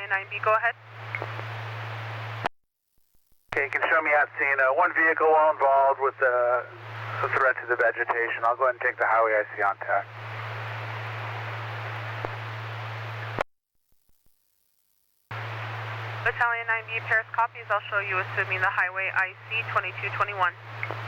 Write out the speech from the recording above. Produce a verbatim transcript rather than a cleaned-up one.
Battalion nine B, go ahead. Okay, you can show me at scene. Uh, one vehicle well involved with uh, a threat to the vegetation. I'll go ahead and take the highway I C on tack. Battalion nine B, Paris copies. I'll show you assuming the highway I C twenty-two twenty-one.